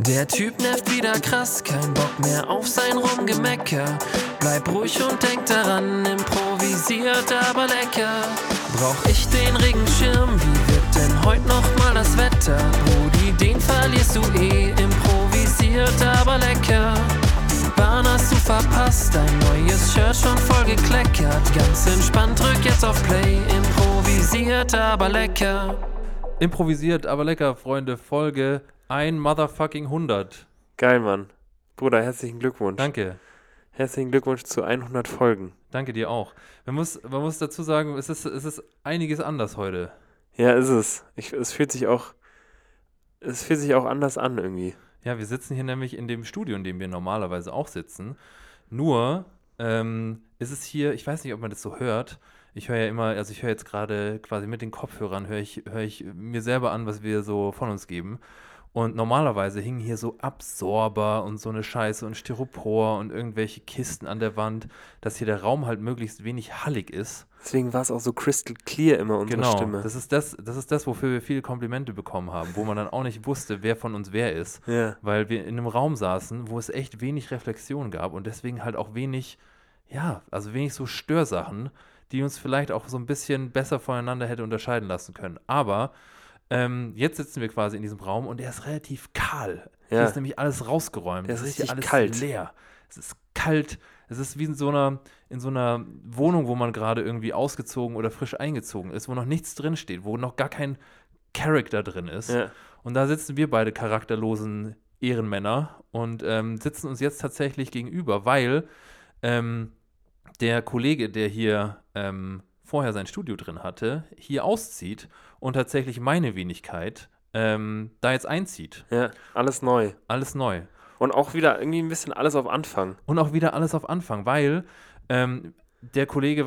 Der Typ nervt wieder krass, kein Bock mehr auf sein Rumgemecker. Bleib ruhig und denk daran, improvisiert aber lecker. Brauch ich den Regenschirm, wie wird denn heute noch mal das Wetter? Brudi, den verlierst du eh, improvisiert aber lecker. Die Bahn hast du verpasst, dein neues Shirt schon voll gekleckert. Ganz entspannt, drück jetzt auf Play, improvisiert aber lecker. Improvisiert, aber lecker, Freunde. Folge 100. Geil, Mann. Bruder, herzlichen Glückwunsch. Danke. Herzlichen Glückwunsch zu 100 Folgen. Danke dir auch. Man muss dazu sagen, es ist einiges anders heute. Ja, ist es. Es fühlt sich auch anders an irgendwie. Ja, wir sitzen hier nämlich in dem Studio, in dem wir normalerweise auch sitzen. Nur ist es hier, ich weiß nicht, ob man das so hört. Ich höre ja immer, also ich höre jetzt gerade quasi mit den Kopfhörern, höre ich mir selber an, was wir so von uns geben. Und normalerweise hingen hier so Absorber und so eine Scheiße und Styropor und irgendwelche Kisten an der Wand, dass hier der Raum halt möglichst wenig hallig ist. Deswegen war es auch so crystal clear immer, unsere Stimme. Das ist das, wofür wir viele Komplimente bekommen haben, wo man dann auch nicht wusste, wer von uns wer ist. Ja. Weil wir in einem Raum saßen, wo es echt wenig Reflexion gab und deswegen halt auch wenig so Störsachen, die uns vielleicht auch so ein bisschen besser voneinander hätte unterscheiden lassen können. Aber jetzt sitzen wir quasi in diesem Raum und der ist relativ kahl. Ja. Hier ist nämlich alles rausgeräumt. Der ist Es richtig alles kalt. leer. Es ist kalt. Es ist wie in so einer Wohnung, wo man gerade irgendwie ausgezogen oder frisch eingezogen ist, wo noch nichts drin steht, wo noch gar kein Charakter drin ist. Ja. Und da sitzen wir beide charakterlosen Ehrenmänner und sitzen uns jetzt tatsächlich gegenüber, weil der Kollege, der hier vorher sein Studio drin hatte, hier auszieht und tatsächlich meine Wenigkeit da jetzt einzieht. Ja, alles neu. Alles neu. Und auch wieder irgendwie ein bisschen alles auf Anfang. Und auch wieder alles auf Anfang, weil der Kollege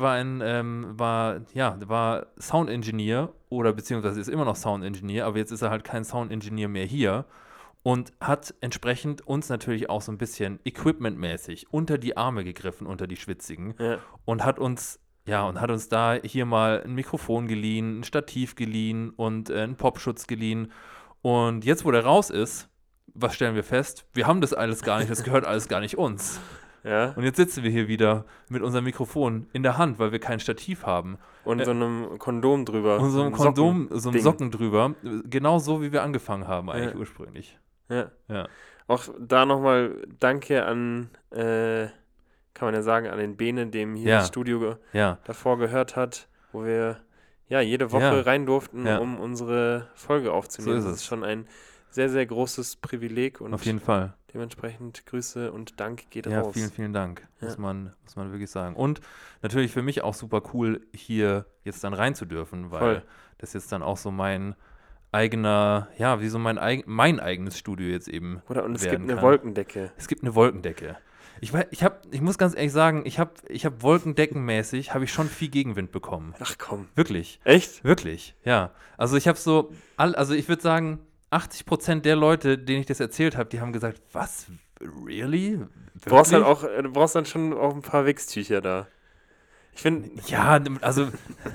war Sound Engineer oder beziehungsweise ist immer noch Sound Engineer, aber jetzt ist er halt kein Sound Engineer mehr hier und hat entsprechend uns natürlich auch so ein bisschen equipmentmäßig unter die Arme gegriffen, unter die Schwitzigen, Ja. und hat uns da hier mal ein Mikrofon geliehen, ein Stativ geliehen und einen Popschutz geliehen. Und jetzt, wo der raus ist, was stellen wir fest? Wir haben das alles gar nicht, das gehört alles gar nicht uns. Ja. Und jetzt sitzen wir hier wieder mit unserem Mikrofon in der Hand, weil wir kein Stativ haben. Und so einem Kondom drüber. Und so einem Socken- so einem Ding. Socken drüber. Genau so, wie wir angefangen haben eigentlich ursprünglich. Ja. Ja. Auch da nochmal Danke an, kann man ja sagen, an den Bene, dem hier das Studio Ja. davor gehört hat, wo wir jede Woche rein durften, Ja. um unsere Folge aufzunehmen. So ist Das ist schon ein sehr, sehr großes Privileg und Auf jeden Fall. dementsprechend Grüße und Dank geht Ja, raus. vielen, vielen Dank, Ja. muss man wirklich sagen. Und natürlich für mich auch super cool, hier jetzt dann rein zu dürfen, weil Voll. das jetzt dann auch so mein eigener, wie so mein eigenes Studio jetzt eben Oder und es gibt werden eine kann. Wolkendecke. Es gibt eine Wolkendecke. Ich muss ganz ehrlich sagen, ich hab wolkendeckenmäßig, habe ich schon viel Gegenwind bekommen. Ach komm. Wirklich. Echt? Wirklich, ja. Also ich habe ich würde sagen, 80% der Leute, denen ich das erzählt habe, die haben gesagt, was? Really? Du brauchst Wirklich? dann schon auch ein paar Wichstücher da. Ich finde, Ja, also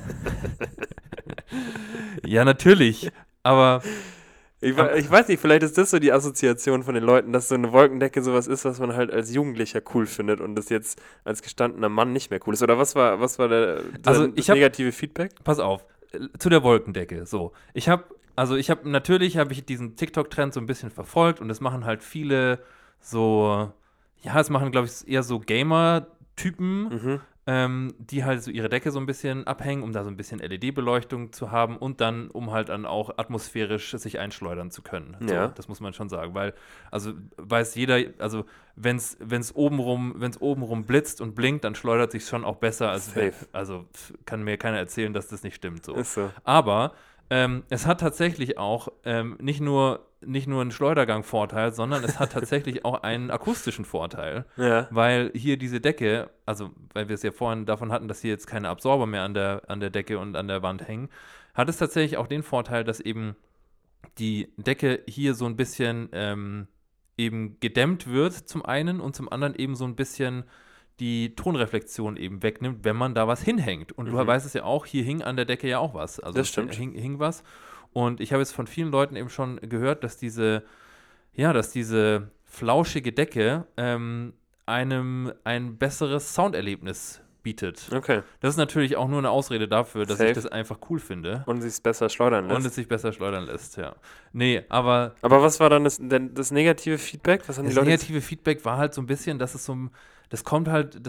ja, natürlich, aber ich weiß nicht, vielleicht ist das so die Assoziation von den Leuten, dass so eine Wolkendecke sowas ist, was man halt als Jugendlicher cool findet und das jetzt als gestandener Mann nicht mehr cool ist. Oder was war das negative Feedback? pass auf, zu der Wolkendecke, so. Ich habe diesen TikTok-Trend so ein bisschen verfolgt und das machen halt viele so, es machen, glaube ich, eher so Gamer-Typen, die halt so ihre Decke so ein bisschen abhängen, um da so ein bisschen LED-Beleuchtung zu haben und dann, um halt dann auch atmosphärisch sich einschleudern zu können. So, Ja. das muss man schon sagen, weil, also weiß jeder, also wenn's obenrum blitzt und blinkt, dann schleudert sich schon auch besser als Safe. kann mir keiner erzählen, dass das nicht stimmt. So. Ist so. Aber es hat tatsächlich auch nicht nur einen Schleudergang-Vorteil, sondern es hat tatsächlich auch einen akustischen Vorteil, Ja. weil hier diese Decke, also weil wir es ja vorhin davon hatten, dass hier jetzt keine Absorber mehr an der Decke und an der Wand hängen, hat es tatsächlich auch den Vorteil, dass eben die Decke hier so ein bisschen eben gedämmt wird zum einen und zum anderen eben so ein bisschen die Tonreflexion eben wegnimmt, wenn man da was hinhängt. Und du weißt es ja auch, hier hing an der Decke ja auch was. Also Das stimmt. hing was. Und ich habe jetzt von vielen Leuten eben schon gehört, dass diese ja, dass diese flauschige Decke einem ein besseres Sounderlebnis bietet. Okay. Das ist natürlich auch nur eine Ausrede dafür, dass ich das einfach cool finde. Und sich besser schleudern lässt. Und es sich besser schleudern lässt, ja. Nee, aber was war dann das negative Feedback? Was haben das die Leute negative Feedback war halt so ein bisschen, dass es so, das kommt halt,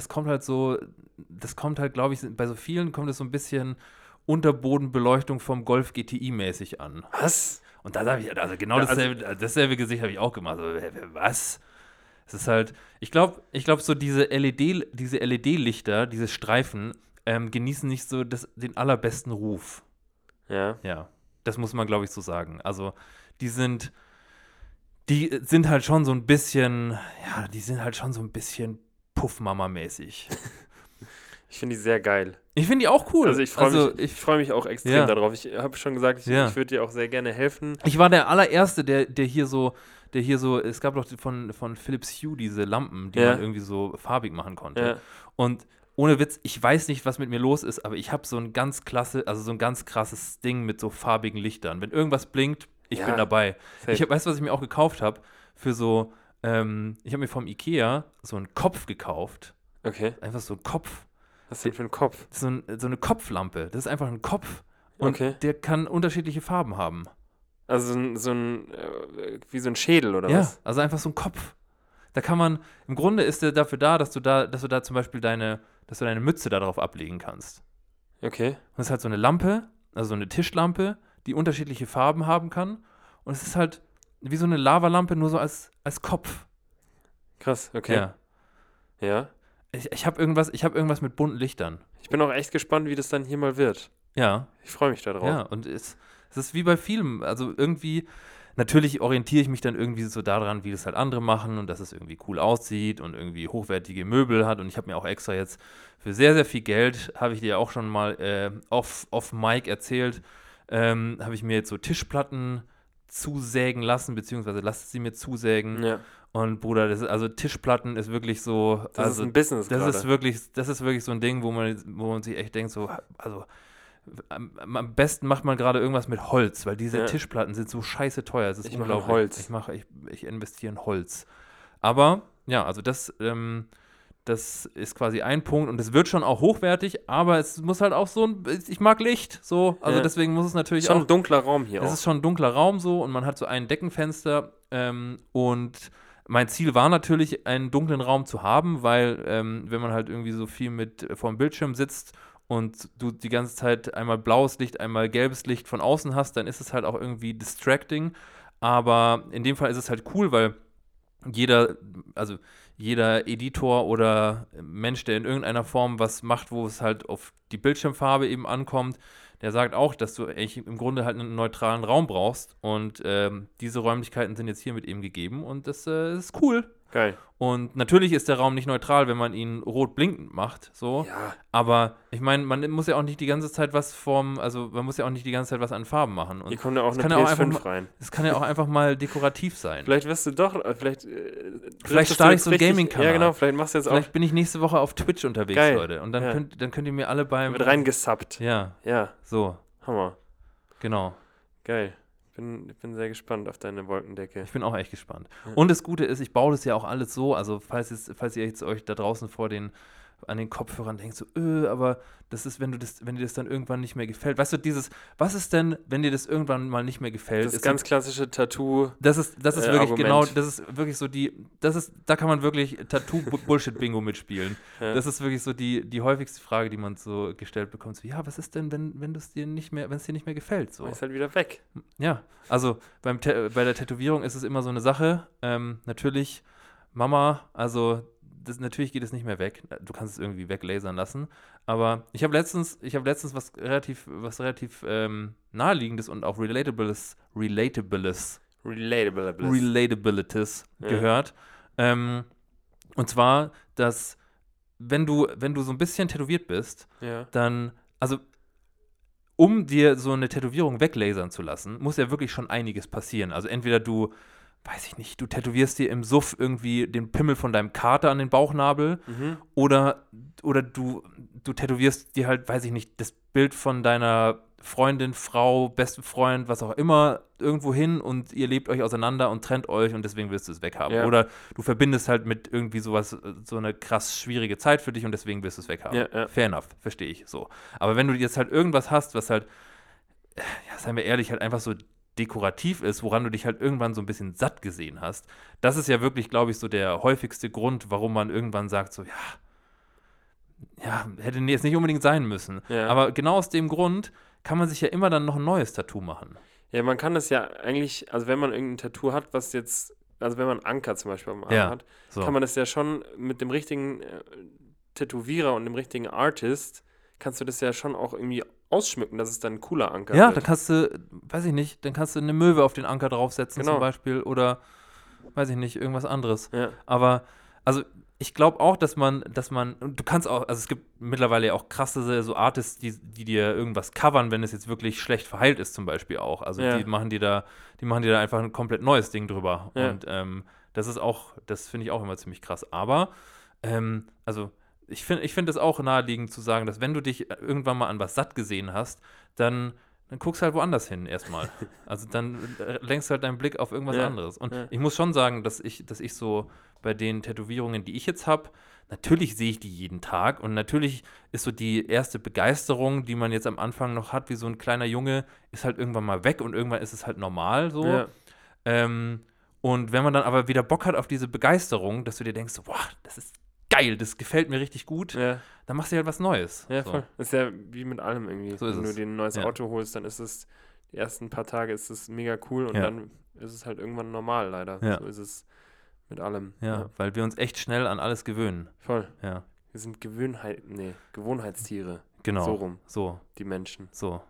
glaube ich, bei so vielen kommt es so ein bisschen Unterbodenbeleuchtung vom Golf GTI mäßig an. Was? Und da habe ich, also genau dasselbe Gesicht habe ich auch gemacht. So, was? Es ist halt, ich glaube, so diese LED-Lichter, diese Streifen, genießen nicht so den allerbesten Ruf. Ja. Ja, das muss man, glaube ich, so sagen. Also, die sind halt schon so ein bisschen, ja, die sind halt schon so ein bisschen Puffmama-mäßig. Ich finde die sehr geil. Ich finde die auch cool. Also ich freue mich auch extrem darauf. Ich habe schon gesagt, ich würde dir auch sehr gerne helfen. Ich war der allererste, der hier so, es gab doch von Philips Hue diese Lampen, die man irgendwie so farbig machen konnte. Ja. Und ohne Witz, ich weiß nicht, was mit mir los ist, aber ich habe so ein ganz krasses Ding mit so farbigen Lichtern. Wenn irgendwas blinkt, ich bin dabei. Weißt du, was ich mir auch gekauft habe? Für so, ich habe mir vom Ikea so einen Kopf gekauft. Okay. Einfach so ein Kopf. Was ist denn für ein Kopf? So eine Kopflampe. Das ist einfach ein Kopf. Und der kann unterschiedliche Farben haben. Also wie so ein Schädel oder was? Ja, also einfach so ein Kopf. Da kann man, im Grunde ist der dafür da, dass du da zum Beispiel deine Mütze darauf ablegen kannst. Okay. Und es ist halt so eine Lampe, also so eine Tischlampe, die unterschiedliche Farben haben kann. Und es ist halt wie so eine Lavalampe, nur so als Kopf. Krass, okay. Ja. Ich habe irgendwas mit bunten Lichtern. Ich bin auch echt gespannt, wie das dann hier mal wird. Ja. Ich freue mich da drauf. Ja, und es ist wie bei Filmen. Also irgendwie, natürlich orientiere ich mich dann irgendwie so daran, wie das halt andere machen und dass es irgendwie cool aussieht und irgendwie hochwertige Möbel hat. Und ich habe mir auch extra jetzt für sehr, sehr viel Geld, habe ich dir auch schon mal off Mic erzählt, habe ich mir jetzt so Tischplatten zusägen lassen, beziehungsweise lasse sie mir zusägen. Ja. Und Bruder, Tischplatten ist wirklich so. Das ist ein Business. Das ist wirklich so ein Ding, wo man sich echt denkt, so, also am besten macht man gerade irgendwas mit Holz, weil diese Tischplatten sind so scheiße teuer. Es ist unglaublich. Holz. Ich investiere in Holz. Aber ja, also das ist quasi ein Punkt und es wird schon auch hochwertig, aber es muss halt auch ich mag Licht, so, also deswegen muss es natürlich schon auch. Schon ein dunkler Raum hier. Es ist schon ein dunkler Raum so und man hat so ein Deckenfenster und mein Ziel war natürlich, einen dunklen Raum zu haben, weil wenn man halt irgendwie so viel vor dem Bildschirm sitzt und du die ganze Zeit einmal blaues Licht, einmal gelbes Licht von außen hast, dann ist es halt auch irgendwie distracting. Aber in dem Fall ist es halt cool, weil jeder Editor oder Mensch, der in irgendeiner Form was macht, wo es halt auf die Bildschirmfarbe eben ankommt, der sagt auch, dass du eigentlich im Grunde halt einen neutralen Raum brauchst und diese Räumlichkeiten sind jetzt hiermit eben gegeben und das ist cool. Geil. Und natürlich ist der Raum nicht neutral, wenn man ihn rot blinkend macht, so. Ja. Aber ich meine, man muss ja auch nicht die ganze Zeit was an Farben machen. Und hier kommt ja auch eine PS5 rein. Es kann ja auch einfach mal dekorativ sein. Vielleicht wirst du doch, vielleicht starte ich so einen Gaming-Kanal. Ja, genau, vielleicht machst du jetzt auch. Vielleicht bin ich nächste Woche auf Twitch unterwegs, Geil. Leute. Und dann könnt ihr mir alle Wird reingesubbt. Ja. Ja. So. Hammer. Genau. Geil. Ich bin sehr gespannt auf deine Wolkendecke. Ich bin auch echt gespannt. Ja. Und das Gute ist, ich baue das ja auch alles so, also falls ihr jetzt euch da draußen an den Kopfhörern denkt, so, aber das ist, wenn dir das dann irgendwann nicht mehr gefällt. Weißt du, was ist denn, wenn dir das irgendwann mal nicht mehr gefällt? Das ganz klassische Tattoo. Das ist wirklich Argument. genau, das ist wirklich so da kann man wirklich Tattoo-Bullshit-Bingo mitspielen. Ja. Das ist wirklich so die häufigste Frage, die man so gestellt bekommt. So, ja, was ist denn, wenn es dir nicht mehr gefällt? So. Ist halt wieder weg. Ja, also bei der Tätowierung ist es immer so eine Sache. Natürlich, Mama, also natürlich geht es nicht mehr weg. Du kannst es irgendwie weglasern lassen. Aber ich habe letztens was relativ naheliegendes und auch Relatabilities gehört. Und zwar, dass wenn du so ein bisschen tätowiert bist, dann, also um dir so eine Tätowierung weglasern zu lassen, muss ja wirklich schon einiges passieren. Also entweder du tätowierst dir im Suff irgendwie den Pimmel von deinem Kater an den Bauchnabel oder du tätowierst dir halt, weiß ich nicht, das Bild von deiner Freundin, Frau, besten Freund, was auch immer, irgendwo hin und ihr lebt euch auseinander und trennt euch und deswegen willst du es weghaben. Ja. Oder du verbindest halt mit irgendwie sowas, so eine krass schwierige Zeit für dich und deswegen willst du es weghaben. Ja. Fair enough, verstehe ich so. Aber wenn du jetzt halt irgendwas hast, was halt, ja, seien wir ehrlich, halt einfach so dekorativ ist, woran du dich halt irgendwann so ein bisschen satt gesehen hast, das ist ja wirklich, glaube ich, so der häufigste Grund, warum man irgendwann sagt so, ja, hätte jetzt nicht unbedingt sein müssen. Ja. Aber genau aus dem Grund kann man sich ja immer dann noch ein neues Tattoo machen. Ja, man kann das ja eigentlich, also wenn man irgendein Tattoo hat, was jetzt, also wenn man einen Anker zum Beispiel am Arm hat, so. kann man das ja schon mit dem richtigen Tätowierer und dem richtigen Artist, kannst du das ja schon auch irgendwie ausschmücken, dass es dann ein cooler Anker Ja, wird. dann kannst du, weiß ich nicht, dann kannst du eine Möwe auf den Anker draufsetzen Genau. zum Beispiel oder, weiß ich nicht, irgendwas anderes. Ja. Aber, also ich glaube auch, dass man, du kannst auch, also es gibt mittlerweile ja auch krasse so Artists, die dir irgendwas covern, wenn es jetzt wirklich schlecht verheilt ist zum Beispiel auch. Also Ja. die machen dir da einfach ein komplett neues Ding drüber. Ja. Und das finde ich auch immer ziemlich krass. Aber, also ich finde es auch naheliegend zu sagen, dass wenn du dich irgendwann mal an was satt gesehen hast, dann guckst halt woanders hin erstmal. Also dann lenkst halt deinen Blick auf irgendwas anderes. Und ich muss schon sagen, dass ich so bei den Tätowierungen, die ich jetzt habe, natürlich sehe ich die jeden Tag und natürlich ist so die erste Begeisterung, die man jetzt am Anfang noch hat, wie so ein kleiner Junge, ist halt irgendwann mal weg und irgendwann ist es halt normal so. Ja. Und wenn man dann aber wieder Bock hat auf diese Begeisterung, dass du dir denkst, boah, das ist geil, das gefällt mir richtig gut, Ja. dann machst du halt was Neues. Ja, so. voll. Ist ja wie mit allem irgendwie. So ist Wenn du es. dir ein neues Ja. Auto holst, dann ist es, die ersten paar Tage ist es mega cool und Ja. dann ist es halt irgendwann normal, leider. Ja. So ist es mit allem. Ja, weil wir uns echt schnell an alles gewöhnen. Voll. Ja, Wir sind Gewohnheitstiere. genau. So rum, So, die Menschen. so.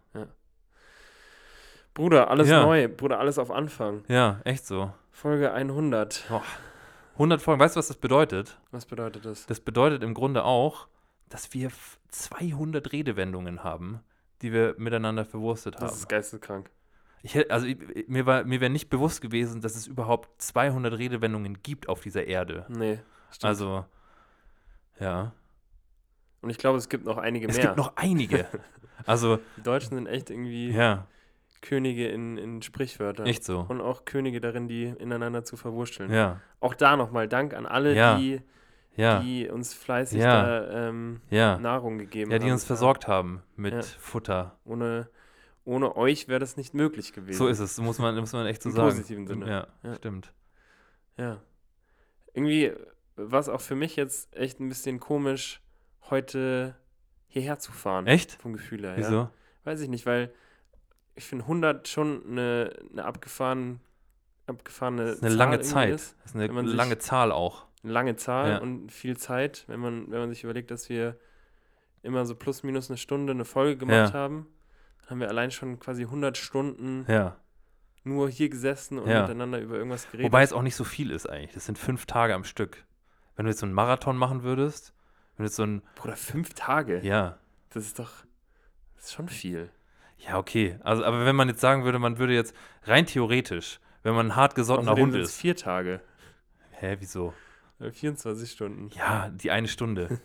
Bruder, alles Ja. neu. Bruder, alles auf Anfang. Ja, echt so. Folge 100. 100 Folgen, weißt du, was das bedeutet? Was bedeutet das? Das bedeutet im Grunde auch, dass wir 200 Redewendungen haben, die wir miteinander verwurstet haben. Das ist geisteskrank. Mir wäre nicht bewusst gewesen, dass es überhaupt 200 Redewendungen gibt auf dieser Erde. Nee, stimmt. Also, ja. Und ich glaube, es gibt noch einige mehr. Es gibt noch einige. Also, Die Deutschen sind echt irgendwie ja, Könige in Sprichwörtern. echt so. Und auch Könige darin, die ineinander zu verwursteln. Ja, Auch da nochmal Dank an alle, Ja. die uns fleißig Ja. da ja. Nahrung gegeben Ja, haben. die uns versorgt haben mit Ja. Futter. Ohne euch wäre das nicht möglich gewesen. So ist es, muss man echt so Im sagen. positiven Sinne. Ja, Ja. stimmt. Ja. Irgendwie war es auch für mich jetzt echt ein bisschen komisch, heute hierher zu fahren. Echt? Vom Gefühl her. Wieso? Ja. Weiß ich nicht, weil ich finde 100 schon eine abgefahrene Das ist eine Zahl lange irgendwie Zeit. ist. Das ist eine wenn man sich- lange Zahl auch. Eine lange Zahl Ja. und viel Zeit, wenn man sich überlegt, dass wir immer so plus minus eine Stunde eine Folge gemacht haben wir allein schon quasi 100 Stunden Ja. nur hier gesessen und Ja. miteinander über irgendwas geredet. Wobei es auch nicht so viel ist eigentlich. Das sind 5 Tage am Stück. Wenn du jetzt so einen Marathon machen würdest, wenn du jetzt so ein, Bruder, 5 Tage? ja, Das ist schon viel. ja, okay. Also, aber wenn man jetzt sagen würde, man würde jetzt rein theoretisch, wenn man ein hartgesottener Außerdem Hund sind's ist. 4 Tage. Hä, wieso? 24 Stunden. Ja, die eine Stunde.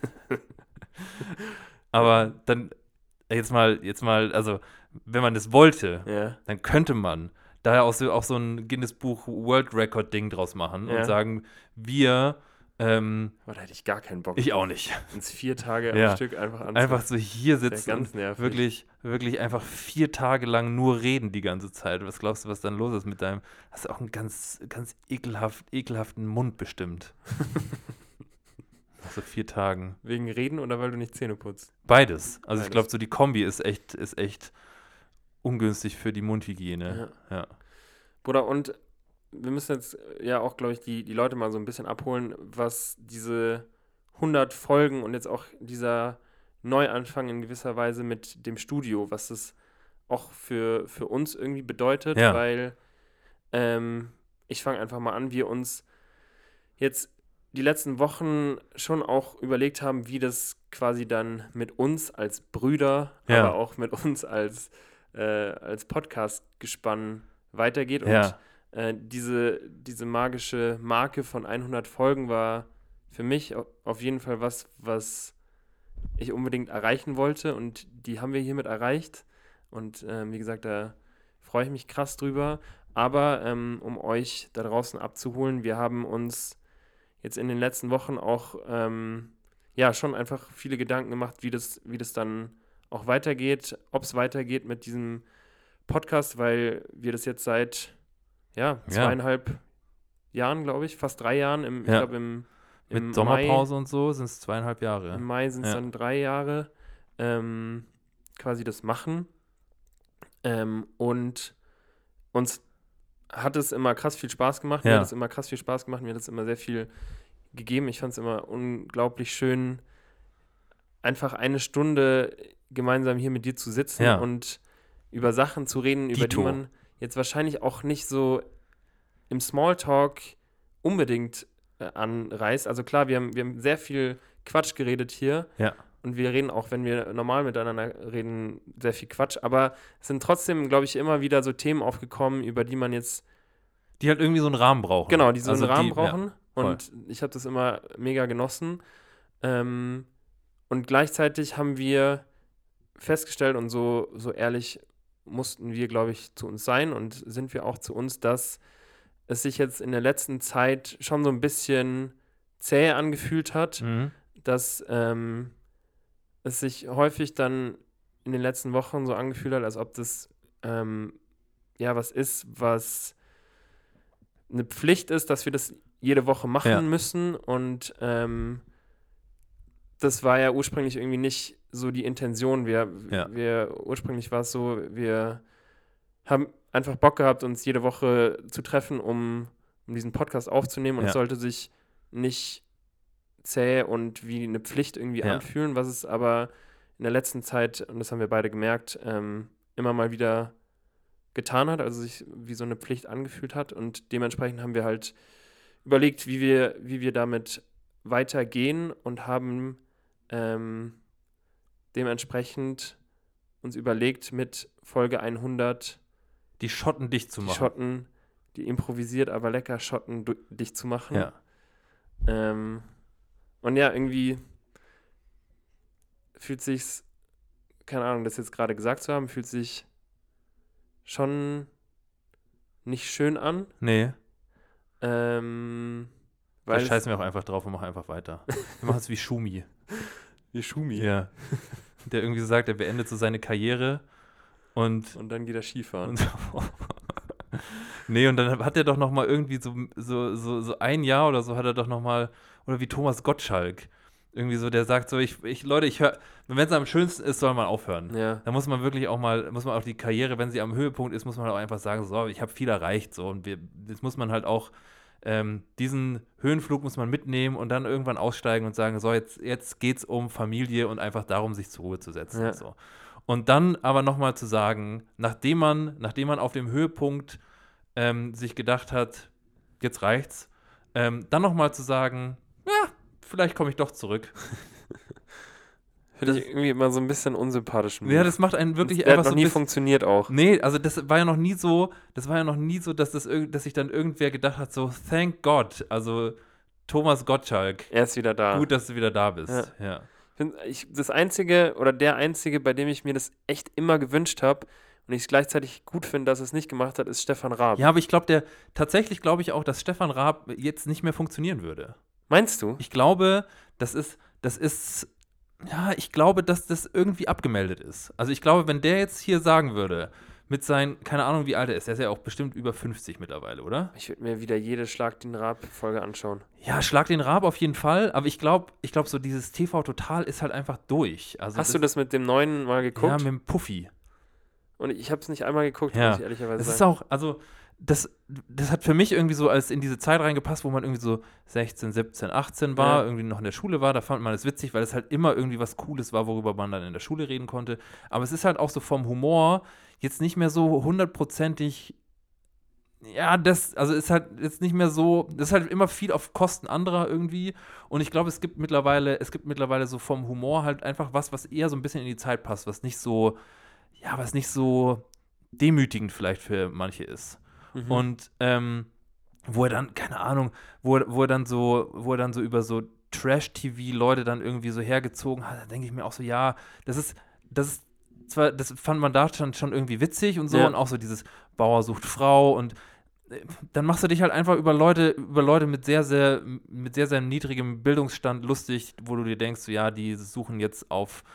Aber dann, jetzt mal, also, wenn man das wollte, Ja. dann könnte man da auch so ein Guinness-Buch World Record-Ding draus machen Ja. und sagen, wir, Aber da hätte ich gar keinen Bock. ich auch nicht. Uns 4 Tage Ja. am Stück einfach anzuhören. Einfach so hier Das ist sitzen ja und ganz nervig. wirklich einfach 4 Tage lang nur reden die ganze Zeit. Was glaubst du, was dann los ist mit deinem, hast du auch einen ganz, ganz ekelhaften Mund bestimmt. Nach so 4 Tagen. Wegen Reden oder weil du nicht Zähne putzt? Beides. Also Beides. ich glaube, so die Kombi ist echt ungünstig für die Mundhygiene. Ja. Bruder, und wir müssen jetzt ja auch, glaube ich, die Leute mal so ein bisschen abholen, was diese 100 Folgen und jetzt auch dieser Neuanfang in gewisser Weise mit dem Studio, was das auch für uns irgendwie bedeutet, Ja. weil ich fange einfach mal an, wir uns jetzt die letzten Wochen schon auch überlegt haben, wie das quasi dann mit uns als Brüder, Ja. aber auch mit uns als Podcast-Gespann weitergeht. Und Ja. diese magische Marke von 100 Folgen war für mich auf jeden Fall was ich unbedingt erreichen wollte und die haben wir hiermit erreicht. Und wie gesagt, da freue ich mich krass drüber. Aber um euch da draußen abzuholen, wir haben uns jetzt in den letzten Wochen auch schon einfach viele Gedanken gemacht, wie das dann auch weitergeht, ob es weitergeht mit diesem Podcast, weil wir das jetzt seit 2,5 Jahren, glaube ich, fast 3 Jahren, ich glaube im mit Sommerpause und so sind es 2,5 Jahre. Im Mai sind es dann 3 Jahre, quasi das machen. Und uns hat es immer krass viel Spaß gemacht. Mir hat es immer krass viel Spaß gemacht. Mir hat es immer sehr viel gegeben. Ich fand es immer unglaublich schön, einfach eine Stunde gemeinsam hier mit dir zu sitzen und über Sachen zu reden, über die man jetzt wahrscheinlich auch nicht so im Smalltalk unbedingt anreißt. Also klar, wir haben sehr viel Quatsch geredet hier. Ja. Und wir reden auch, wenn wir normal miteinander reden, sehr viel Quatsch. Aber es sind trotzdem, glaube ich, immer wieder so Themen aufgekommen, über die man jetzt... Die halt irgendwie so einen Rahmen brauchen. Genau, die so einen Rahmen brauchen. Ja, und ich habe das immer mega genossen. Und gleichzeitig haben wir festgestellt, und so ehrlich mussten wir, glaube ich, zu uns sein und sind wir auch zu uns, dass es sich jetzt in der letzten Zeit schon so ein bisschen zäh angefühlt hat, dass es sich häufig dann in den letzten Wochen so angefühlt hat, als ob das was ist, was eine Pflicht ist, dass wir das jede Woche machen müssen. Und das war ja ursprünglich irgendwie nicht so die Intention. Ursprünglich war es so, wir haben einfach Bock gehabt, uns jede Woche zu treffen, um diesen Podcast aufzunehmen. Und es sollte sich nicht zäh und wie eine Pflicht irgendwie anfühlen, was es aber in der letzten Zeit, und das haben wir beide gemerkt, immer mal wieder getan hat, also sich wie so eine Pflicht angefühlt hat. Und dementsprechend haben wir halt überlegt, wie wir damit weitergehen und haben dementsprechend uns überlegt, mit Folge 100 die Schotten dicht zu machen. Die improvisiert, aber lecker Schotten dicht zu machen. Ja. Und ja, irgendwie fühlt sich's, keine Ahnung, das jetzt gerade gesagt zu haben, fühlt sich schon nicht schön an. Nee. Da weil scheißen wir auch einfach drauf und machen einfach weiter. Wir machen es wie Schumi. Wie Schumi? Ja. Der irgendwie so sagt, er beendet so seine Karriere und dann geht er Skifahren. Nee, und dann hat er doch noch mal irgendwie so ein Jahr oder so hat er doch noch mal, oder wie Thomas Gottschalk, irgendwie so, der sagt so, Leute, ich höre, wenn es am schönsten ist, soll man aufhören. Ja. Da muss man wirklich auch mal, die Karriere, wenn sie am Höhepunkt ist, muss man auch einfach sagen, so, ich habe viel erreicht, so, und jetzt muss man halt auch diesen Höhenflug muss man mitnehmen und dann irgendwann aussteigen und sagen, so, jetzt geht's um Familie und einfach darum, sich zur Ruhe zu setzen. Ja. So. Und dann aber nochmal zu sagen, nachdem man auf dem Höhepunkt sich gedacht hat, jetzt reicht's, dann nochmal zu sagen, ja, vielleicht komme ich doch zurück. Finde ich irgendwie immer so ein bisschen unsympathisch. Ja, das macht einen wirklich das einfach hat noch so nie funktioniert auch. Nee, also das war ja noch nie so, dass sich dann irgendwer gedacht hat, so, thank God, also Thomas Gottschalk. Er ist wieder da. Gut, dass du wieder da bist. Ja. Das Einzige oder der Einzige, bei dem ich mir das echt immer gewünscht habe und ich es gleichzeitig gut finde, dass es nicht gemacht hat, ist Stefan Raab. Ja, aber tatsächlich glaube ich auch, dass Stefan Raab jetzt nicht mehr funktionieren würde. Meinst du? Ich glaube, ich glaube, dass das irgendwie abgemeldet ist. Also ich glaube, wenn der jetzt hier sagen würde, mit seinen, keine Ahnung, wie alt er ist, der ist ja auch bestimmt über 50 mittlerweile, oder? Ich würde mir wieder jede Schlag den Raab-Folge anschauen. Ja, Schlag den Raab auf jeden Fall, aber ich glaube, so dieses TV Total ist halt einfach durch. Also Hast du das mit dem neuen mal geguckt? Ja, mit dem Puffy. Und ich habe es nicht einmal geguckt, muss ich ehrlicherweise sagen. Das ist auch, also das hat für mich irgendwie so als in diese Zeit reingepasst, wo man irgendwie so 16, 17, 18 war, irgendwie noch in der Schule war. Da fand man das witzig, weil es halt immer irgendwie was Cooles war, worüber man dann in der Schule reden konnte. Aber es ist halt auch so vom Humor jetzt nicht mehr so hundertprozentig, ist halt jetzt nicht mehr so, das ist halt immer viel auf Kosten anderer irgendwie. Und ich glaube, es gibt mittlerweile so vom Humor halt einfach was eher so ein bisschen in die Zeit passt, was nicht so demütigend vielleicht für manche ist. Mhm. Und wo er dann, keine Ahnung, wo er dann so über so Trash-TV-Leute dann irgendwie so hergezogen hat, da denke ich mir auch so, ja, das ist das fand man da schon irgendwie witzig und so Ja. und auch so dieses Bauer sucht Frau und dann machst du dich halt einfach über Leute mit sehr, sehr niedrigem Bildungsstand lustig, wo du dir denkst, so, ja, die suchen jetzt auf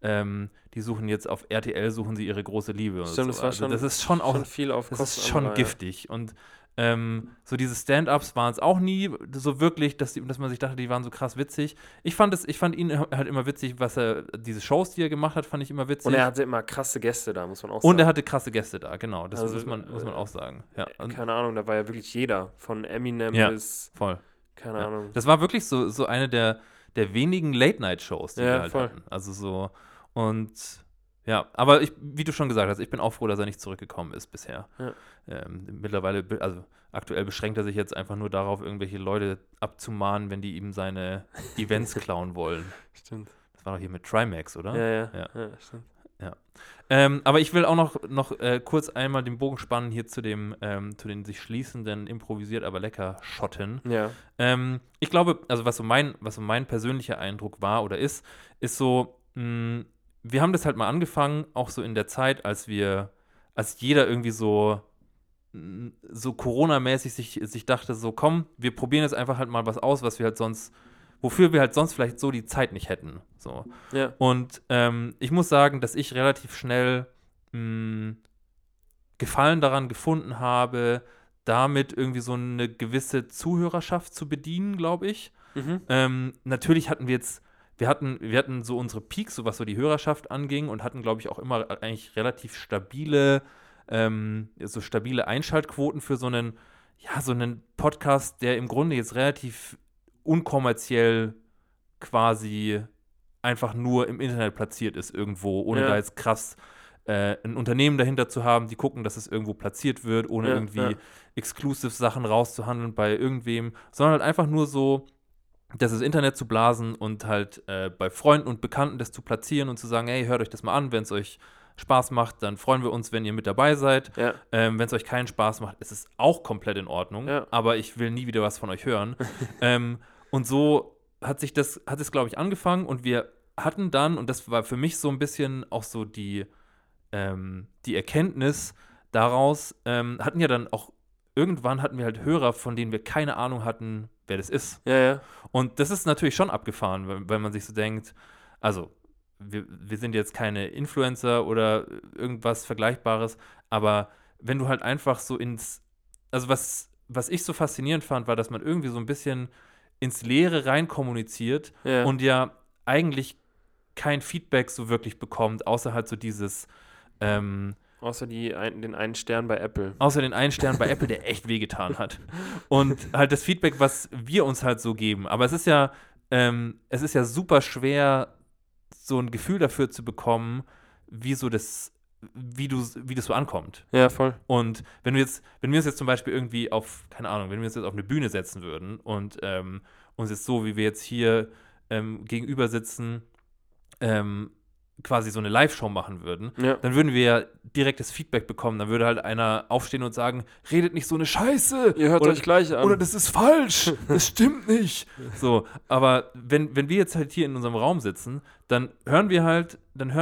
RTL, suchen sie ihre große Liebe. Stimmt, und so. das war das ist schon auch, viel auf das Kosten ist schon anderer, giftig. Und so diese Stand-Ups waren es auch nie so wirklich, dass man sich dachte, die waren so krass witzig. Ich fand ihn halt immer witzig, diese Shows, die er gemacht hat, fand ich immer witzig. Und er hatte immer krasse Gäste da, muss man auch sagen. Und er hatte krasse Gäste da, genau. Das Also, muss man auch sagen. Ja. Keine Ahnung, da war ja wirklich jeder. Von Eminem bis, voll. keine Ahnung. Das war wirklich so eine der wenigen Late-Night-Shows, die wir halt voll. hatten. Also so, und ja, aber wie du schon gesagt hast, ich bin auch froh, dass er nicht zurückgekommen ist bisher. Ja. Mittlerweile, also aktuell beschränkt er sich jetzt einfach nur darauf, irgendwelche Leute abzumahnen, wenn die ihm seine Events klauen wollen. Stimmt. Das war doch hier mit Trimax, oder? Ja, stimmt. Aber ich will auch noch kurz einmal den Bogen spannen hier zu den sich schließenden, improvisiert, aber lecker Schotten. Ja. Ich glaube, also was so mein persönlicher Eindruck war oder ist so, wir haben das halt mal angefangen, auch so in der Zeit, als jeder irgendwie so Corona-mäßig sich dachte, so komm, wir probieren jetzt einfach halt mal was aus, wofür wir halt sonst vielleicht so die Zeit nicht hätten. So. Ja. Und ich muss sagen, dass ich relativ schnell Gefallen daran gefunden habe, damit irgendwie so eine gewisse Zuhörerschaft zu bedienen, glaube ich. Natürlich hatten wir hatten so unsere Peaks, so was so die Hörerschaft anging und hatten, glaube ich, auch immer eigentlich relativ stabile Einschaltquoten für so einen Podcast, der im Grunde jetzt relativ unkommerziell quasi einfach nur im Internet platziert ist irgendwo, ohne da jetzt krass ein Unternehmen dahinter zu haben, die gucken, dass es irgendwo platziert wird, ohne irgendwie Exclusive-Sachen rauszuhandeln bei irgendwem, sondern halt einfach nur so, das Internet zu blasen und halt bei Freunden und Bekannten das zu platzieren und zu sagen, hey, hört euch das mal an, wenn es euch Spaß macht, dann freuen wir uns, wenn ihr mit dabei seid. Ja. Wenn es euch keinen Spaß macht, ist es auch komplett in Ordnung, aber ich will nie wieder was von euch hören. Und so hat es, glaube ich, angefangen und wir hatten dann, und das war für mich so ein bisschen auch so die Erkenntnis daraus, hatten ja dann auch, irgendwann hatten wir halt Hörer, von denen wir keine Ahnung hatten, wer das ist. Ja. Und das ist natürlich schon abgefahren, wenn man sich so denkt, also wir sind jetzt keine Influencer oder irgendwas Vergleichbares, aber wenn du halt einfach so also was ich so faszinierend fand, war, dass man irgendwie so ein bisschen ins Leere rein kommuniziert und ja eigentlich kein Feedback so wirklich bekommt, außer halt so dieses außer den einen Stern bei Apple. Außer den einen Stern bei Apple, der echt wehgetan hat. Und halt das Feedback, was wir uns halt so geben. Aber es ist ja super schwer, so ein Gefühl dafür zu bekommen, wie das so ankommt. Ja, voll. Und wenn wir uns jetzt zum Beispiel irgendwie keine Ahnung, wenn wir uns jetzt auf eine Bühne setzen würden und uns jetzt so, wie wir jetzt hier gegenüber sitzen, quasi so eine Live-Show machen würden, dann würden wir ja direktes Feedback bekommen. Dann würde halt einer aufstehen und sagen, redet nicht so eine Scheiße. Ihr hört euch gleich an. Oder das ist falsch. Das stimmt nicht. So, aber wenn wir jetzt halt hier in unserem Raum sitzen, dann hören wir halt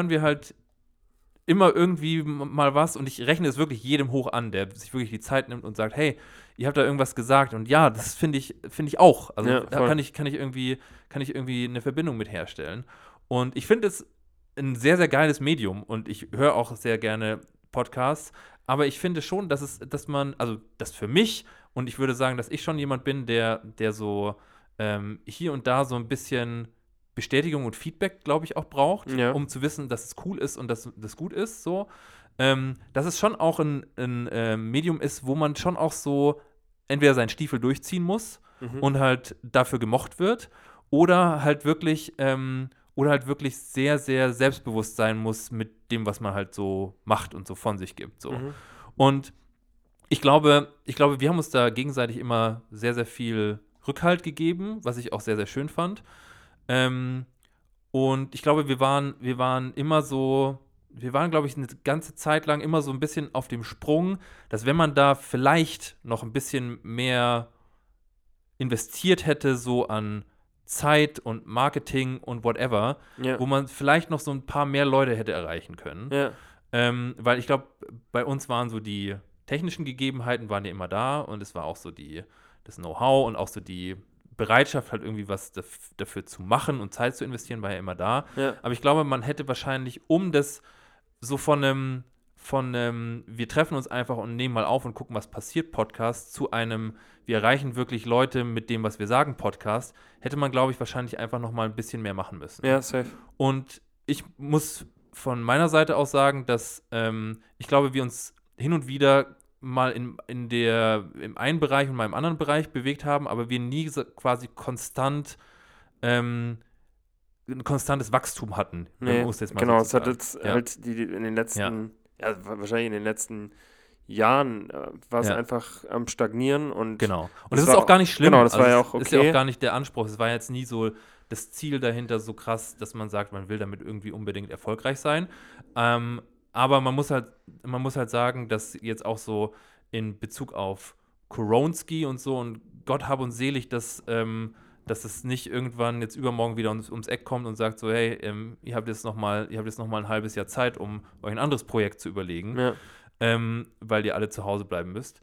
immer irgendwie mal was und ich rechne es wirklich jedem hoch an, der sich wirklich die Zeit nimmt und sagt, hey, ihr habt da irgendwas gesagt und ja, das finde ich auch. Also da kann ich irgendwie eine Verbindung mit herstellen. Und ich finde es ein sehr, sehr geiles Medium und ich höre auch sehr gerne Podcasts, aber ich finde schon, dass das für mich, und ich würde sagen, dass ich schon jemand bin, der so hier und da so ein bisschen Bestätigung und Feedback, glaube ich, auch braucht, um zu wissen, dass es cool ist und dass das gut ist, so. Dass es schon auch ein Medium ist, wo man schon auch so entweder seinen Stiefel durchziehen muss und halt dafür gemocht wird oder halt wirklich sehr, sehr selbstbewusst sein muss mit dem, was man halt so macht und so von sich gibt. So. Und ich glaube, wir haben uns da gegenseitig immer sehr, sehr viel Rückhalt gegeben, was ich auch sehr, sehr schön fand. Und ich glaube, wir waren, glaube ich, eine ganze Zeit lang immer so ein bisschen auf dem Sprung, dass wenn man da vielleicht noch ein bisschen mehr investiert hätte, so an Zeit und Marketing und whatever, wo man vielleicht noch so ein paar mehr Leute hätte erreichen können. Ja. Weil ich glaube, bei uns waren so die technischen Gegebenheiten waren ja immer da und es war auch so das Know-how und auch so die Bereitschaft, halt irgendwie was dafür zu machen und Zeit zu investieren, war ja immer da. Ja. Aber ich glaube, man hätte wahrscheinlich, um das so von einem wir treffen uns einfach und nehmen mal auf und gucken, was passiert, Podcast, zu einem, wir erreichen wirklich Leute mit dem, was wir sagen, Podcast, hätte man, glaube ich, wahrscheinlich einfach noch mal ein bisschen mehr machen müssen. Ja, safe. Und ich muss von meiner Seite aus sagen, dass ich glaube, wir uns hin und wieder mal im einen Bereich und mal im anderen Bereich bewegt haben, aber wir nie so quasi konstant ein konstantes Wachstum hatten. Nee, genau, es hat jetzt halt in den letzten, wahrscheinlich in den letzten Jahren war es einfach am Stagnieren und genau. Und das ist auch gar nicht schlimm. Genau, das war ja auch okay. Ist ja auch gar nicht der Anspruch. Es war jetzt nie so das Ziel dahinter so krass, dass man sagt, man will damit irgendwie unbedingt erfolgreich sein. Aber man muss halt sagen, dass jetzt auch so in Bezug auf Koronski und so und Gott hab uns selig, dass es nicht irgendwann jetzt übermorgen wieder ums Eck kommt und sagt so, hey, ihr habt jetzt noch mal ein halbes Jahr Zeit, um euch ein anderes Projekt zu überlegen, weil ihr alle zu Hause bleiben müsst.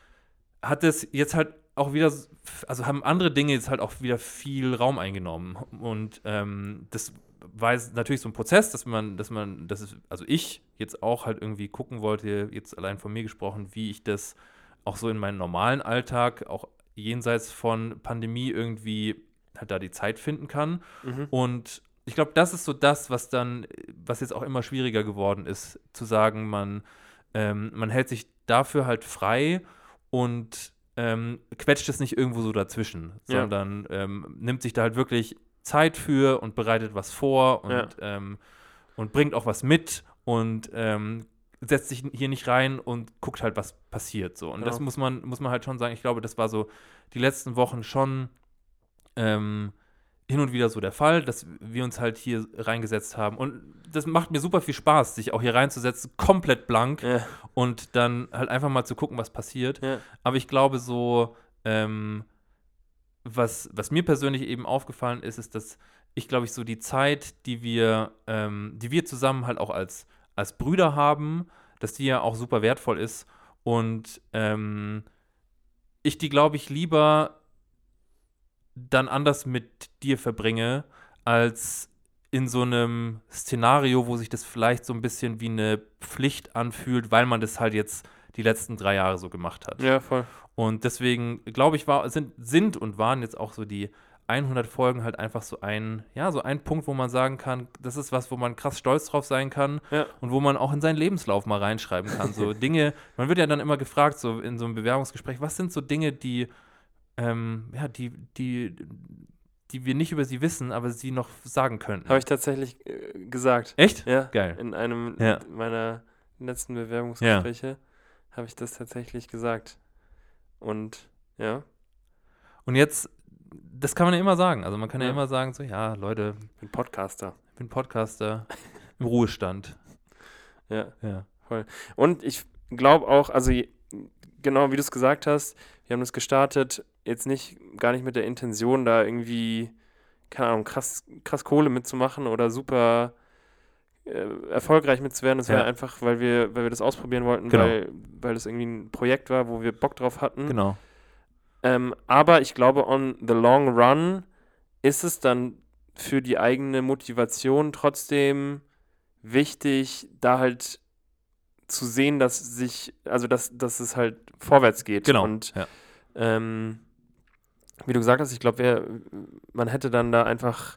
Hat es jetzt halt auch wieder, also haben andere Dinge jetzt halt auch wieder viel Raum eingenommen und das war jetzt natürlich so ein Prozess, also ich jetzt auch halt irgendwie gucken wollte, jetzt allein von mir gesprochen, wie ich das auch so in meinen normalen Alltag, auch jenseits von Pandemie irgendwie halt da die Zeit finden kann. Und ich glaube, das ist so das, was jetzt auch immer schwieriger geworden ist, zu sagen, man hält sich dafür halt frei und quetscht es nicht irgendwo so dazwischen, sondern nimmt sich da halt wirklich Zeit für und bereitet was vor und bringt auch was mit und setzt sich hier nicht rein und guckt halt, was passiert. So. Und das muss man halt schon sagen, ich glaube, das war so die letzten Wochen schon hin und wieder so der Fall, dass wir uns halt hier reingesetzt haben. Und das macht mir super viel Spaß, sich auch hier reinzusetzen, komplett blank und dann halt einfach mal zu gucken, was passiert. Ja. Aber ich glaube so, was mir persönlich eben aufgefallen ist, dass ich, glaube ich, so die Zeit, die wir zusammen halt auch als Brüder haben, dass die ja auch super wertvoll ist und ich die, glaube ich, lieber dann anders mit dir verbringe, als in so einem Szenario, wo sich das vielleicht so ein bisschen wie eine Pflicht anfühlt, weil man das halt jetzt die letzten 3 Jahre so gemacht hat. Ja, voll. Und deswegen, glaube ich, sind und waren jetzt auch so die 100 Folgen halt einfach so ein Punkt, wo man sagen kann, das ist was, wo man krass stolz drauf sein kann und wo man auch in seinen Lebenslauf mal reinschreiben kann. So Dinge, man wird ja dann immer gefragt, so in so einem Bewerbungsgespräch, was sind so Dinge, die wir nicht über sie wissen, aber sie noch sagen könnten. Habe ich tatsächlich gesagt. Echt? Ja. Geil. In einem meiner letzten Bewerbungsgespräche habe ich das tatsächlich gesagt. Und Und jetzt, das kann man ja immer sagen. Also man kann ja immer sagen, so, ja, Leute. Ich bin Podcaster im Ruhestand. Ja, voll. Und ich glaube auch, also genau wie du es gesagt hast, wir haben das gestartet, jetzt gar nicht mit der Intention, da irgendwie, keine Ahnung, krass Kohle mitzumachen oder super erfolgreich mitzuwerden. Das war einfach, weil wir das ausprobieren wollten, weil das irgendwie ein Projekt war, wo wir Bock drauf hatten. Genau. Aber ich glaube, on the long run ist es dann für die eigene Motivation trotzdem wichtig, da halt zu sehen, dass es halt vorwärts geht. Genau. Und wie du gesagt hast, ich glaube, man hätte dann da einfach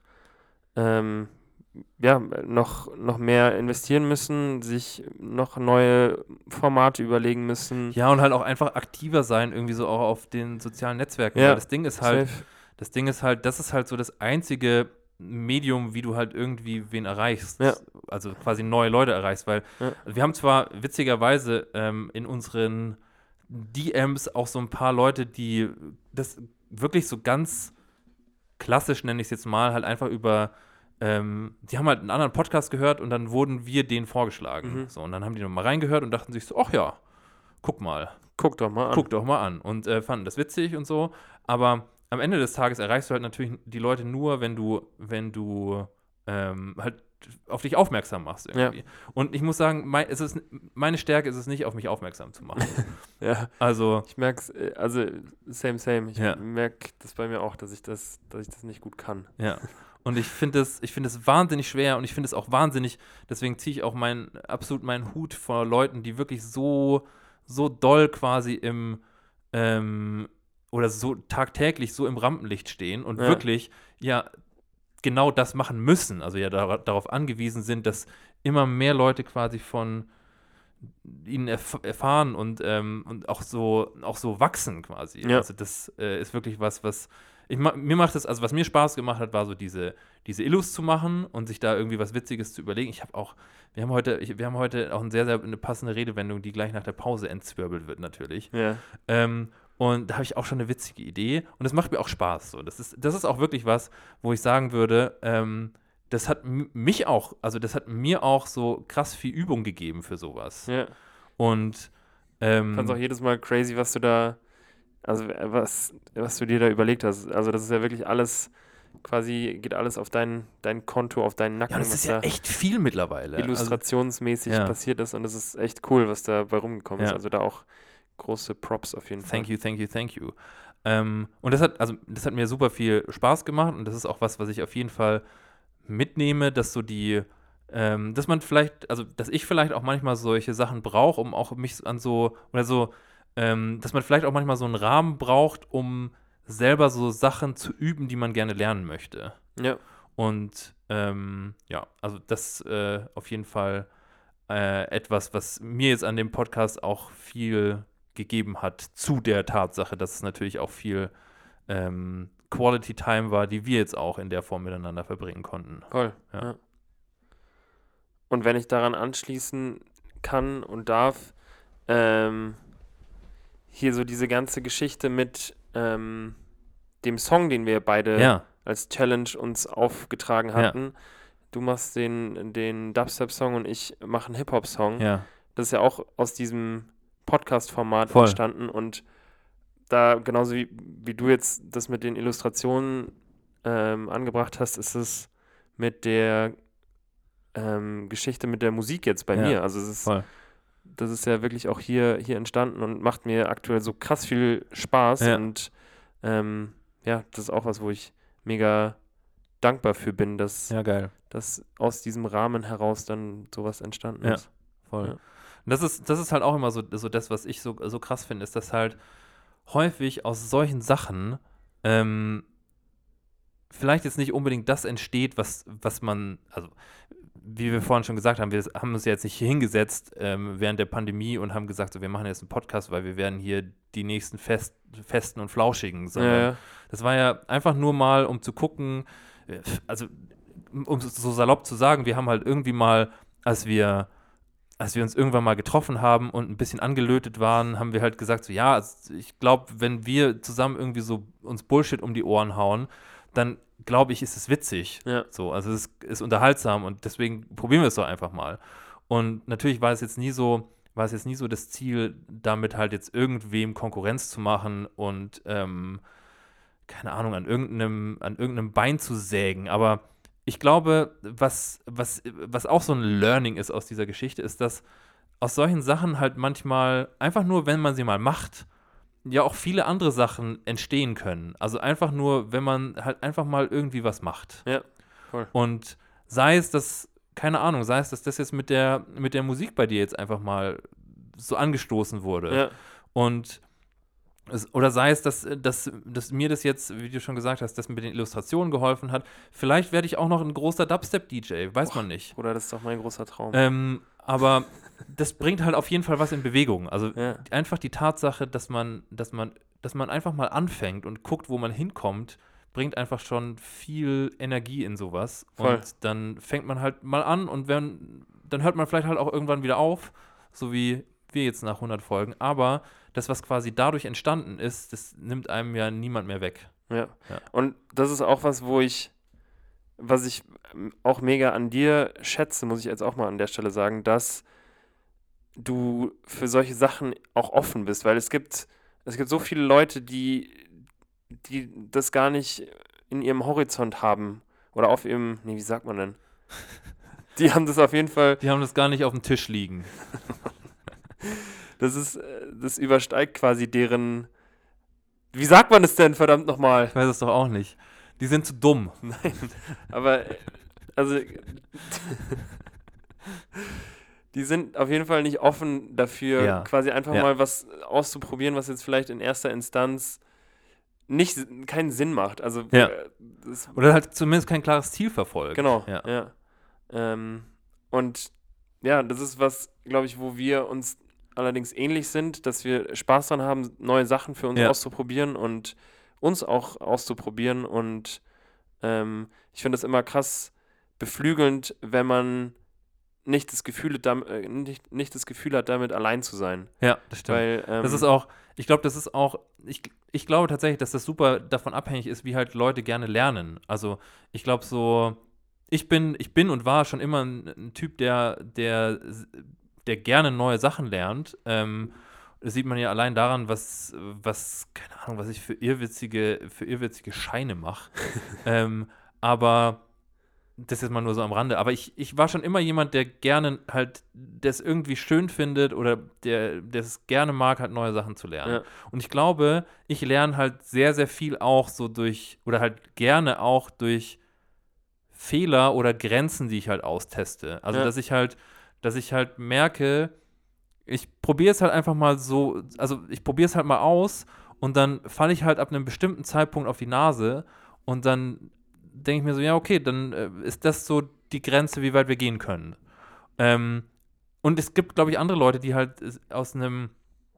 noch mehr investieren müssen, sich noch neue Formate überlegen müssen. Ja, und halt auch einfach aktiver sein, irgendwie so auch auf den sozialen Netzwerken. Ja, weil das Ding ist halt, das ist halt so das einzige Medium, wie du halt irgendwie wen erreichst. Ja. Also quasi neue Leute erreichst, weil wir haben zwar witzigerweise in unseren DMs auch so ein paar Leute, die das wirklich so ganz klassisch, nenne ich es jetzt mal, halt einfach über die haben halt einen anderen Podcast gehört und dann wurden wir denen vorgeschlagen. So, und dann haben die nochmal reingehört und dachten sich so, ach ja, guck doch mal an. Und fanden das witzig und so. Aber am Ende des Tages erreichst du halt natürlich die Leute nur, wenn du halt auf dich aufmerksam machst irgendwie. Ja. Und ich muss sagen, meine Stärke ist es nicht, auf mich aufmerksam zu machen. Ja. Also. Ich merke es, also same. Ich merke das bei mir auch, dass ich das nicht gut kann. Ja. Und ich finde es wahnsinnig schwer und ich finde es auch wahnsinnig, deswegen ziehe ich auch absolut meinen Hut vor Leuten, die wirklich so doll quasi oder so tagtäglich so im Rampenlicht stehen und wirklich, genau das machen müssen, also darauf angewiesen sind, dass immer mehr Leute quasi von ihnen erfahren und auch so wachsen quasi. Ja. Also das ist wirklich was mir macht es, also was mir Spaß gemacht hat, war so diese Illus zu machen und sich da irgendwie was Witziges zu überlegen. Wir haben heute auch eine passende Redewendung, die gleich nach der Pause entzwirbelt wird natürlich. Ja. Und da habe ich auch schon eine witzige Idee und das macht mir auch Spaß. So. Das ist auch wirklich was, wo ich sagen würde, das hat mir auch so krass viel Übung gegeben für sowas. Ja. Und fand's auch jedes Mal crazy, was du da, also was du dir da überlegt hast. Also das ist ja wirklich alles, quasi geht alles auf dein Konto, auf deinen Nacken. Ja, das ist ja echt viel mittlerweile. Illustrationsmäßig passiert ist und das ist echt cool, was da bei rumgekommen ist. Also da auch große Props auf jeden Fall. Thank you. Und das hat mir super viel Spaß gemacht und das ist auch was ich auf jeden Fall mitnehme, dass so dass man vielleicht, also dass ich vielleicht auch manchmal solche Sachen brauche, um auch mich dass man vielleicht auch manchmal so einen Rahmen braucht, um selber so Sachen zu üben, die man gerne lernen möchte. Ja. Und also das auf jeden Fall etwas, was mir jetzt an dem Podcast auch viel gegeben hat, zu der Tatsache, dass es natürlich auch viel Quality Time war, die wir jetzt auch in der Form miteinander verbringen konnten. Cool. Ja. Und wenn ich daran anschließen kann und darf, hier so diese ganze Geschichte mit dem Song, den wir beide als Challenge uns aufgetragen hatten. Ja. Du machst den Dubstep-Song und ich mache einen Hip-Hop-Song. Ja. Das ist ja auch aus diesem Podcast-Format entstanden und da, genauso wie du jetzt das mit den Illustrationen angebracht hast, ist es mit der Geschichte mit der Musik jetzt bei mir. Also das ist ja wirklich auch hier entstanden und macht mir aktuell so krass viel Spaß und das ist auch was, wo ich mega dankbar für bin, dass aus diesem Rahmen heraus dann sowas entstanden ist. Ja, voll. Ja. Und das ist halt auch immer so das, was ich so krass finde, ist, dass halt häufig aus solchen Sachen vielleicht jetzt nicht unbedingt das entsteht, was man, also wie wir vorhin schon gesagt haben, wir haben uns jetzt nicht hier hingesetzt während der Pandemie und haben gesagt, so, wir machen jetzt einen Podcast, weil wir werden hier die nächsten Festen und Flauschigen, sondern das war ja einfach nur mal, um zu gucken, also um so salopp zu sagen, wir haben halt irgendwie mal, als wir uns irgendwann mal getroffen haben und ein bisschen angelötet waren, haben wir halt gesagt, so ja, also ich glaube, wenn wir zusammen irgendwie so uns Bullshit um die Ohren hauen, dann glaube ich, ist es witzig. Ja. So, also es ist unterhaltsam und deswegen probieren wir es doch einfach mal. Und natürlich war es jetzt nie so das Ziel, damit halt jetzt irgendwem Konkurrenz zu machen und keine Ahnung, an irgendeinem Bein zu sägen. Aber ich glaube, was auch so ein Learning ist aus dieser Geschichte, ist, dass aus solchen Sachen halt manchmal, einfach nur, wenn man sie mal macht, ja auch viele andere Sachen entstehen können. Also einfach nur, wenn man halt einfach mal irgendwie was macht. Ja, voll. Und sei es, dass das jetzt mit der Musik bei dir jetzt einfach mal so angestoßen wurde. Ja. Oder sei es, dass mir das jetzt, wie du schon gesagt hast, das mit den Illustrationen geholfen hat. Vielleicht werde ich auch noch ein großer Dubstep-DJ, weiß man nicht. Oder das ist doch mein großer Traum. Aber das bringt halt auf jeden Fall was in Bewegung. Also einfach die Tatsache, dass man einfach mal anfängt und guckt, wo man hinkommt, bringt einfach schon viel Energie in sowas. Voll. Und dann fängt man halt mal an und dann hört man vielleicht halt auch irgendwann wieder auf, so wie wir jetzt nach 100 Folgen. Aber das, was quasi dadurch entstanden ist, das nimmt einem ja niemand mehr weg. Ja. Und das ist auch was, was ich auch mega an dir schätze, muss ich jetzt auch mal an der Stelle sagen, dass du für solche Sachen auch offen bist, weil es gibt so viele Leute, die die das gar nicht in ihrem Horizont haben. Oder auf ihrem, wie sagt man denn? Die haben das auf jeden Fall. Die haben das gar nicht auf dem Tisch liegen. Das übersteigt quasi deren. Wie sagt man es denn, verdammt nochmal? Ich weiß es doch auch nicht. Die sind zu dumm. Nein, aber also die sind auf jeden Fall nicht offen dafür, quasi einfach mal was auszuprobieren, was jetzt vielleicht in erster Instanz keinen Sinn macht. Also oder halt zumindest kein klares Ziel verfolgt. Genau, ja. Und ja, das ist was, glaube ich, wo wir uns allerdings ähnlich sind, dass wir Spaß dran haben, neue Sachen für uns auszuprobieren und uns auch auszuprobieren. Und ich finde das immer krass beflügelnd, wenn man nicht das Gefühl hat, damit allein zu sein. Ja, das stimmt. Weil, das ist auch, ich glaube tatsächlich, dass das super davon abhängig ist, wie halt Leute gerne lernen. Also ich glaube so, ich bin und war schon immer ein Typ, der gerne neue Sachen lernt. Das sieht man ja allein daran, was keine Ahnung, was ich für irrwitzige Scheine mache. Aber das ist mal nur so am Rande. Aber ich war schon immer jemand, der gerne halt das irgendwie schön findet oder der es gerne mag, halt neue Sachen zu lernen. Ja. Und ich glaube, ich lerne halt sehr, sehr viel auch so oder halt gerne auch durch Fehler oder Grenzen, die ich halt austeste. Also, dass ich halt merke, ich probiere es halt einfach mal so, also ich probiere es halt mal aus und dann falle ich halt ab einem bestimmten Zeitpunkt auf die Nase und dann denke ich mir so, ja, okay, dann ist das so die Grenze, wie weit wir gehen können. Und es gibt, glaube ich, andere Leute, die halt aus so einer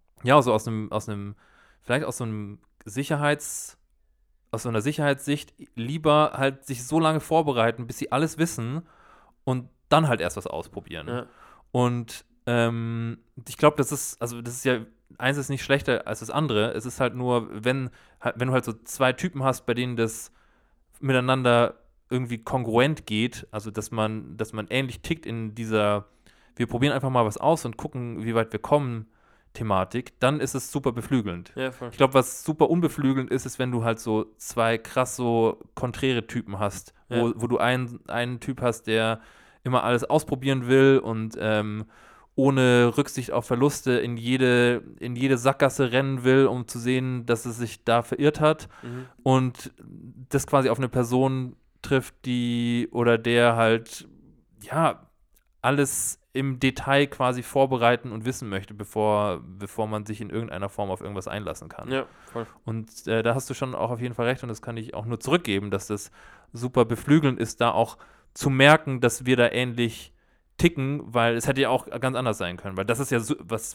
Sicherheitssicht lieber halt sich so lange vorbereiten, bis sie alles wissen und dann halt erst was ausprobieren. Ja. Und ich glaube, das ist ja, eins ist nicht schlechter als das andere. Es ist halt nur, wenn du halt so zwei Typen hast, bei denen das miteinander irgendwie kongruent geht, also dass man ähnlich tickt in dieser, wir probieren einfach mal was aus und gucken, wie weit wir kommen, Thematik, dann ist es super beflügelnd. Ja, voll. Ich glaube, was super unbeflügelnd ist, wenn du halt so zwei krass so konträre Typen hast, wo du einen Typ hast, der immer alles ausprobieren will und ohne Rücksicht auf Verluste in jede Sackgasse rennen will, um zu sehen, dass es sich da verirrt hat und das quasi auf eine Person trifft, der halt, ja, alles im Detail quasi vorbereiten und wissen möchte, bevor man sich in irgendeiner Form auf irgendwas einlassen kann. Ja, voll. Und da hast du schon auch auf jeden Fall recht und das kann ich auch nur zurückgeben, dass das super beflügelnd ist, da auch zu merken, dass wir da ähnlich ticken, weil es hätte ja auch ganz anders sein können, weil das ist ja so, was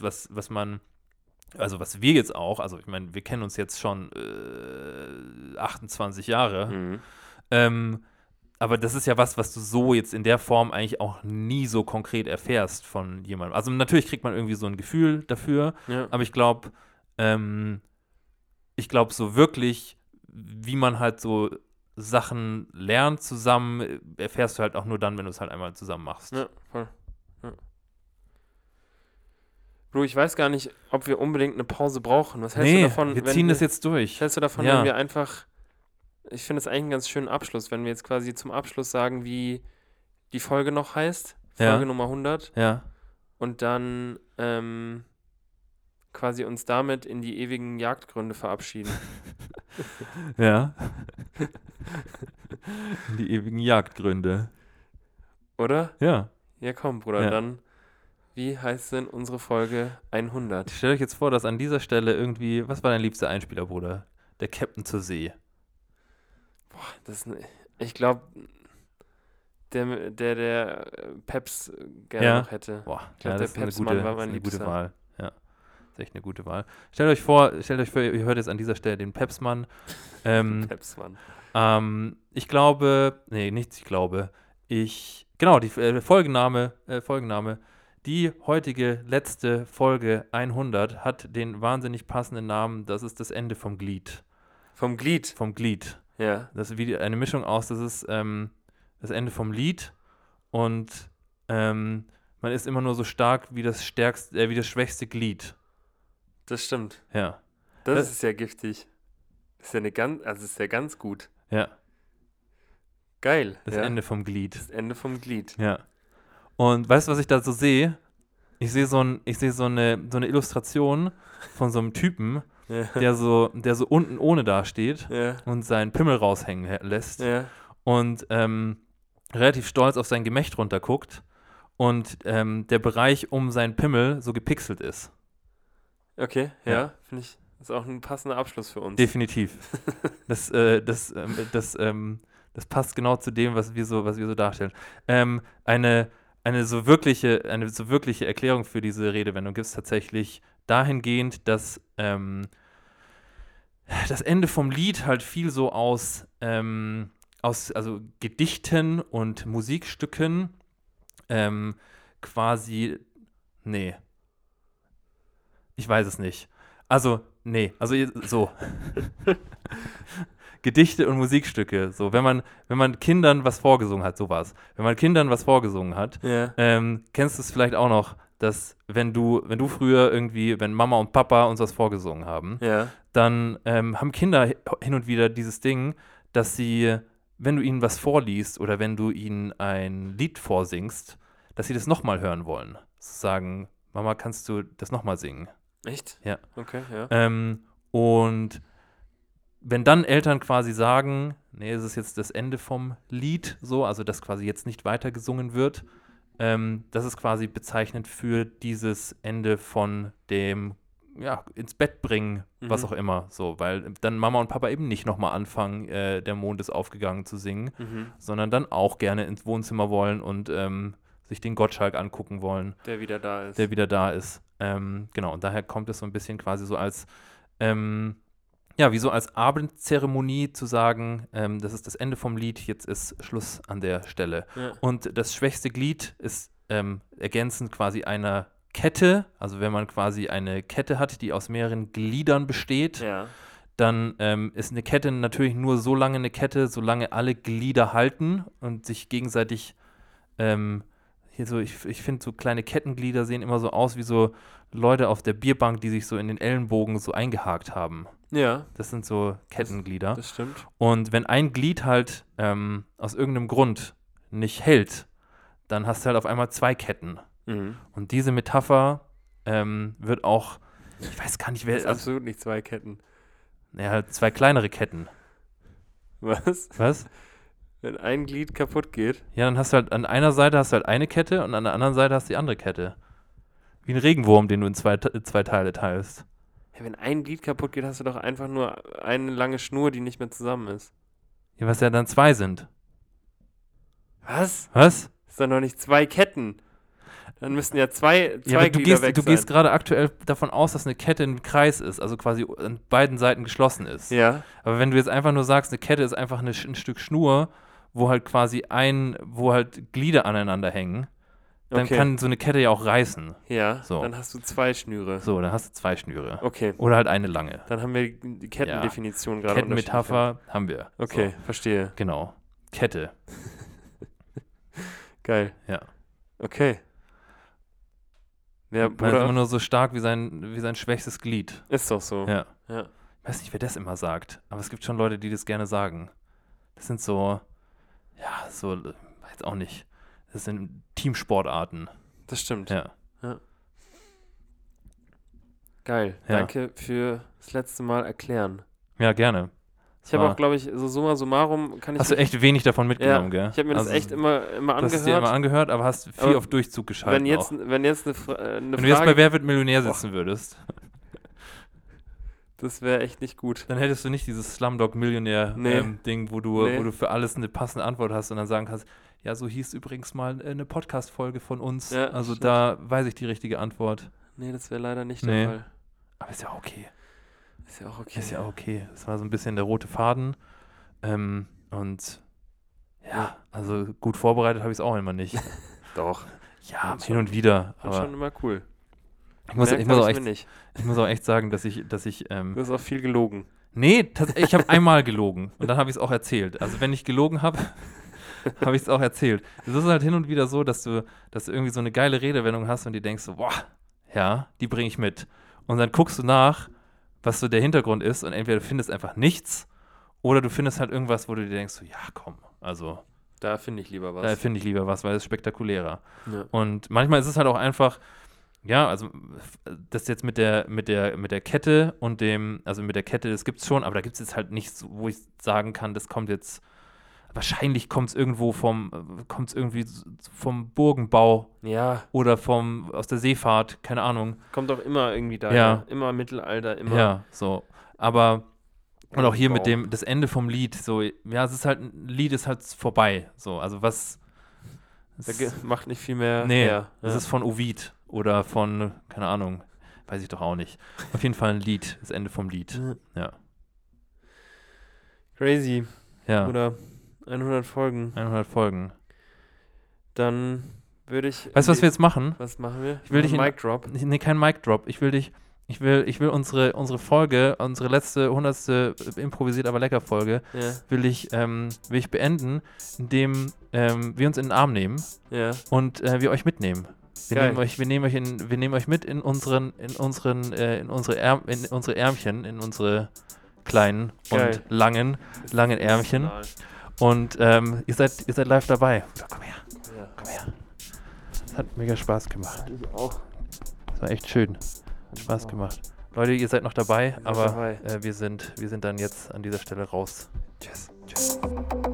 wir jetzt auch, also ich meine, wir kennen uns jetzt schon 28 Jahre, aber das ist ja was du so jetzt in der Form eigentlich auch nie so konkret erfährst von jemandem. Also natürlich kriegt man irgendwie so ein Gefühl dafür, aber ich glaube so wirklich, wie man halt so Sachen lernt zusammen, erfährst du halt auch nur dann, wenn du es halt einmal zusammen machst. Ja, voll. Ja. Bro, ich weiß gar nicht, ob wir unbedingt eine Pause brauchen. Was hältst du davon? Wir ziehen das jetzt durch. Was hältst du davon, wenn wir einfach, ich finde es eigentlich einen ganz schönen Abschluss, wenn wir jetzt quasi zum Abschluss sagen, wie die Folge noch heißt, Folge Nummer 100. Ja. Und dann quasi uns damit in die ewigen Jagdgründe verabschieden. Ja. Die ewigen Jagdgründe. Oder? Ja. Ja, komm, Bruder, dann, wie heißt denn unsere Folge 100? Stellt euch jetzt vor, dass an dieser Stelle irgendwie, was war dein liebster Einspieler, Bruder? Der Captain zur See. Boah, ich glaube, der Peps gerne noch hätte. Boah, ich glaube, der Pepsmann war mein liebster. Gute Wahl. Ja. Das ist echt eine gute Wahl. Stellt euch vor, ihr hört jetzt an dieser Stelle den Pepsmann. Pepsmann. Die Folgenname, die heutige letzte Folge 100 hat den wahnsinnig passenden Namen, das ist das Ende vom Glied. Vom Glied? Vom Glied. Ja. Das ist wie eine Mischung aus, das ist das Ende vom Lied und man ist immer nur so stark wie das schwächste Glied. Das stimmt. Ja. Das ist ja giftig. ist ja ganz gut. Ja. Geil. Das Ende vom Glied. Das Ende vom Glied. Ja. Und weißt du, was ich da so sehe? Ich sehe so eine Illustration von so einem Typen, der so unten ohne dasteht und seinen Pimmel raushängen lässt und relativ stolz auf sein Gemächt runterguckt und der Bereich um seinen Pimmel so gepixelt ist. Okay, ja. Finde ich, ist auch ein passender Abschluss für uns. Definitiv. Das passt genau zu dem, was wir so darstellen. Eine so wirkliche Erklärung für diese Redewendung gibt es tatsächlich dahingehend, dass das Ende vom Lied halt viel so aus also Gedichten und Musikstücken quasi, nee, ich weiß es nicht. Also so. Gedichte und Musikstücke, so, wenn man Kindern was vorgesungen hat, sowas. Wenn man Kindern was vorgesungen hat, kennst du es vielleicht auch noch, dass wenn du früher irgendwie, wenn Mama und Papa uns was vorgesungen haben, dann haben Kinder hin und wieder dieses Ding, dass sie, wenn du ihnen was vorliest oder wenn du ihnen ein Lied vorsingst, dass sie das nochmal hören wollen. Sagen, Mama, kannst du das nochmal singen? Echt? Ja. Okay, ja. Und wenn dann Eltern quasi sagen, nee, es ist jetzt das Ende vom Lied, so, also dass quasi jetzt nicht weiter gesungen wird, das ist quasi bezeichnend für dieses Ende von dem, ins Bett bringen, was auch immer, so, weil dann Mama und Papa eben nicht nochmal anfangen, der Mond ist aufgegangen zu singen, sondern dann auch gerne ins Wohnzimmer wollen und sich den Gottschalk angucken wollen. Der wieder da ist. Genau, und daher kommt es so ein bisschen quasi so als wie so als Abendzeremonie zu sagen, das ist das Ende vom Lied, jetzt ist Schluss an der Stelle. Ja. Und das schwächste Glied ist ergänzend quasi einer Kette, also wenn man quasi eine Kette hat, die aus mehreren Gliedern besteht, dann ist eine Kette natürlich nur so lange eine Kette, solange alle Glieder halten und sich gegenseitig hier so, ich finde, so kleine Kettenglieder sehen immer so aus wie so Leute auf der Bierbank, die sich so in den Ellenbogen so eingehakt haben. Ja. Das sind so Kettenglieder. Das stimmt. Und wenn ein Glied halt aus irgendeinem Grund nicht hält, dann hast du halt auf einmal 2 Ketten. Und diese Metapher wird auch, ich weiß gar nicht, wer... Das ist absolut nicht 2 Ketten. Ja, halt 2 kleinere Ketten. Was? Wenn ein Glied kaputt geht? Ja, dann hast du halt an einer Seite hast du halt eine Kette und an der anderen Seite hast du die andere Kette. Wie ein Regenwurm, den du in zwei Teile teilst. Ja, wenn ein Glied kaputt geht, hast du doch einfach nur eine lange Schnur, die nicht mehr zusammen ist. Ja, was ja dann 2 sind. Was? Was? Das sind doch nicht 2 Ketten. Dann müssten ja zwei Glieder weg sein. Du gehst gerade aktuell davon aus, dass eine Kette ein Kreis ist, also quasi an beiden Seiten geschlossen ist. Ja. Aber wenn du jetzt einfach nur sagst, eine Kette ist einfach ein Stück Schnur, wo halt quasi wo halt Glieder aneinander hängen, dann kann so eine Kette ja auch reißen. Ja, so. Dann hast du 2 Schnüre. So, dann hast du 2 Schnüre. Okay. Oder halt eine lange. Dann haben wir die Kettendefinition gerade. Kettenmetapher haben wir. Okay, so. Verstehe. Genau. Kette. Geil. Ja. Okay. Ja, man ist immer nur so stark wie sein schwächstes Glied. Ist doch so. Ja. Ich weiß nicht, wer das immer sagt, aber es gibt schon Leute, die das gerne sagen. Das sind so, jetzt auch nicht. Das sind Teamsportarten. Das stimmt. Ja. Geil. Ja. Danke für das letzte Mal erklären. Ja, gerne. Ich habe auch, glaube ich, so summa summarum kann ich... Hast du echt wenig davon mitgenommen, gell? Ich habe mir das echt immer angehört. Du hast es dir immer angehört, aber hast viel auf Durchzug geschaltet. Wenn jetzt eine Frage... Wenn du jetzt bei Wer wird Millionär sitzen würdest... Das wäre echt nicht gut. Dann hättest du nicht dieses Slumdog-Millionär-Ding, wo du für alles eine passende Antwort hast und dann sagen kannst, ja, so hieß übrigens mal eine Podcast-Folge von uns. Ja, also stimmt. Da weiß ich die richtige Antwort. Nee, das wäre leider nicht der Fall. Aber ist ja okay. Ist ja auch okay. Ist ja okay. Das war so ein bisschen der rote Faden. Und ja, also gut vorbereitet habe ich es auch immer nicht. Doch. Ja, hin und wieder. Aber schon immer cool. Ich muss auch echt sagen, dass ich du hast auch viel gelogen. Nee, ich habe einmal gelogen und dann habe ich es auch erzählt. Also wenn ich gelogen habe, habe ich es auch erzählt. Es ist halt hin und wieder so, dass du irgendwie so eine geile Redewendung hast und die denkst so, boah, ja, die bringe ich mit. Und dann guckst du nach, was so der Hintergrund ist und entweder du findest einfach nichts oder du findest halt irgendwas, wo du dir denkst, so, ja komm, also da finde ich lieber was. Da finde ich lieber was, weil es spektakulärer. Ja. Und manchmal ist es halt auch einfach, ja, also das jetzt mit der Kette und also mit der Kette, das gibt's schon, aber da gibt es jetzt halt nichts, wo ich sagen kann, das kommt jetzt, wahrscheinlich kommt es irgendwie vom Burgenbau oder aus der Seefahrt, keine Ahnung. Kommt auch immer irgendwie daher, immer Mittelalter, immer. Ja, so, aber und auch hier mit das Ende vom Lied, so, ja, es ist halt, ein Lied ist halt vorbei, so, also was. Macht nicht viel mehr her. Nee, das ist von Ovid oder von, keine Ahnung, weiß ich doch auch nicht. Auf jeden Fall ein Lied, das Ende vom Lied, ja. Crazy. Ja. Oder 100 Folgen. 100 Folgen. Dann würde ich. Weißt du, was wir jetzt machen? Was machen wir? Ich will dich Mic Drop. Nee, kein Mic Drop. Ich will unsere Folge, unsere letzte 100. improvisiert aber lecker Folge, will ich beenden, indem wir uns in den Arm nehmen und wir euch mitnehmen. Wir nehmen euch mit in unsere Ärmchen, in unsere kleinen und langen Ärmchen. Und ihr seid live dabei. Ja, komm her. Komm her. Das hat mega Spaß gemacht. Ich auch. Das war echt schön. Hat Spaß gemacht. Leute, ihr seid noch dabei, aber wir sind dann jetzt an dieser Stelle raus. Tschüss.